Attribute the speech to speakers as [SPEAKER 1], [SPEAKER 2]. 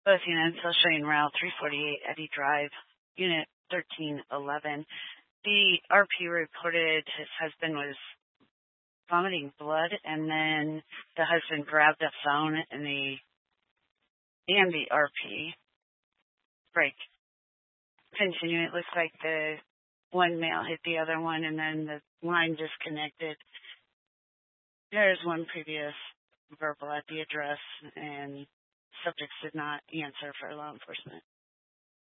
[SPEAKER 1] both units. I'll show you in route 348 Eddy Drive, unit 1311. The RP reported his husband was vomiting blood, and then the husband grabbed the phone and the RP break. Continue. It looks like the one male hit the other one, and then the line disconnected. There's one previous verbal at the address, and subjects did not answer for law enforcement.